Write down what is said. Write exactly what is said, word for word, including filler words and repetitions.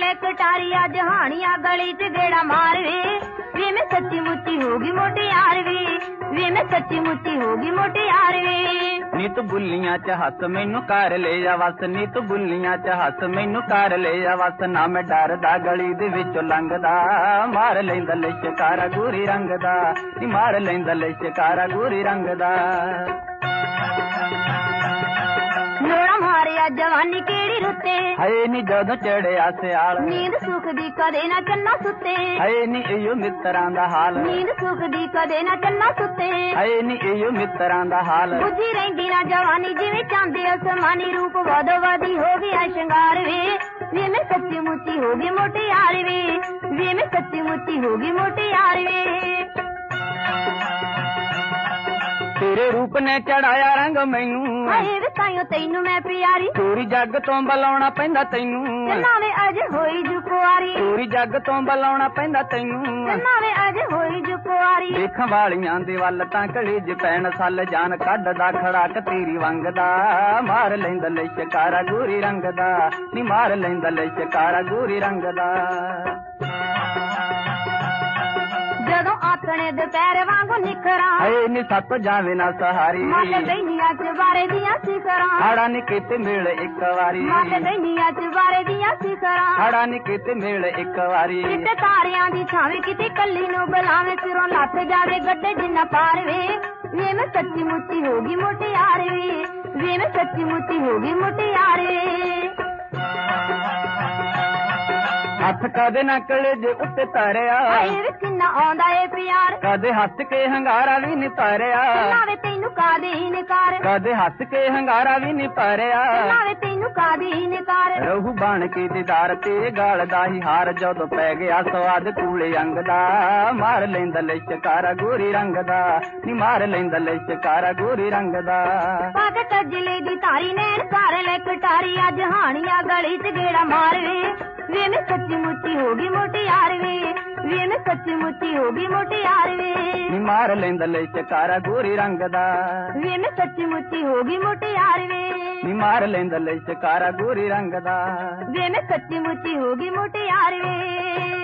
ले कटारी अज हानिया गली च गेड़ा मार वे वे मैं सच्ची मुच्ची होगी मोटी यार वे वे मैं सच्ची मुच्ची होगी मोटी यार वे नी तू बुल्लियां च हस मैनू कर ले जा वस नी तू बुल्लियां च हस मैनू कर ले जा वस ना मैं डरदा गली दे विचों लंघदा मार लैंदा लिशकारा गोरी रंग दा नी मार लैंदा लिशकारा गोरी रंग दा लोड़ा मारिया जवानी केड़ी रुते हाय नी जदों चढ़िया सियाल नींद सुख दी कदे ना चन्ना सुते हाय नी इहो मित्रां दा हाल नींद सुख दी कदे ना चन्ना सुते हाय नी इहो मित्रां दा हाल बुझी रहिंदी ना जवानी जिवें चांदे आसमानी रूप वधो वधी हो गया श्रृंगार वे वे मैं सच्ची मुच्ची होगी मोटी यार वे वे मैं सच्ची मुच्ची होगी मोटी यार वे तेरे रूप ने चढ़ाया रंग मैनू हाय वे ताइयों तैनू मैं प्यारी चोरी जग तो बलाउणा पैंदा तैनू नावे अज होई जुकुआरी चोरी जग तो बलाउणा पैंदा तैनू नावे अज होई जुकुआरी देखण वालियां दे वल तां कलेज पैण सल जान कढदा खड़ाक तेरी वंग दा मार लैंदा लिशकारा गोरी रंग दा नी मार लैंदा लिशकारा गोरी रंग दा जदों आथणे दुपहर वांगू निखरा हाय नी सत जावे ना सहारी मल गईनिया च बारे दियां सिखरा हाड़ा नी किते मिल एक वारी मल गईनिया च बारे दियां सिखरा हाड़ा नी किते मिल एक वारी किते तारियां दी छावे किते कल्ली नू बुलावे सिरों लथ जावे गड्डे जिन्ना पार वे वे मैं सच्ची मुच्ची होगी मोटी यार वे वे मैं सच्ची मुच्ची होगी मोटी यार वे हथ कदे ना कलेजे उत्ते तारिया हाय वे किन्ना आउंदा ए प्यार कदे हस के हंगारा भी नी तारिया नावे तैनू कादे इनकार कदे हस के हंगारा भी नी तारिया नावे तैनू कादे इनकार रहू बन के दीदार ते गाल दा ही हार जदों पै गया स्वाद कूले अंग दा मार लैंदा लिशकारा गोरी रंग दा नी मार लैंदा लिशकारा गोरी रंग दा पग कजले दी तारी नैन कर ले कटारी अज हानिया गली च गेड़ा मार वे वे मैं सच्ची मुच्ची होगी मोटी यार वे वे मैं सच्ची मुच्ची होगी मोटी यार वे नी मार लैंदा लिशकारा गोरी रंग दा वे मैं सच्ची मुच्ची होगी मोटी यार वे नी मार लैंदा लिशकारा गोरी रंग दा वे मैं सच्ची मुच्ची होगी मोटी यार वे।